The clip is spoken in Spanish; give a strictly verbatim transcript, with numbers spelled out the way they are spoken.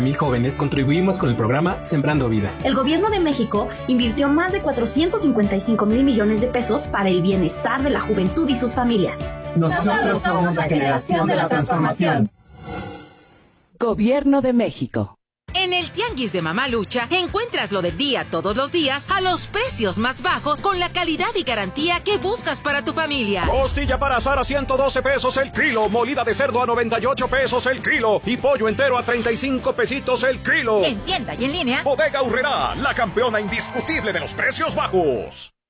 Mil jóvenes contribuimos con el programa Sembrando Vida. El gobierno de México invirtió más de cuatrocientos cincuenta y cinco mil millones de pesos para el bienestar de la juventud y sus familias. Nosotros somos la generación de la transformación. Gobierno de México. En el Tianguis de Mamalucha encuentras lo del día todos los días a los precios más bajos con la calidad y garantía que buscas para tu familia. Costilla para asar a ciento doce pesos el kilo, molida de cerdo a noventa y ocho pesos el kilo y pollo entero a treinta y cinco pesitos el kilo. En tienda y en línea. Bodega Aurrerá, la campeona indiscutible de los precios bajos.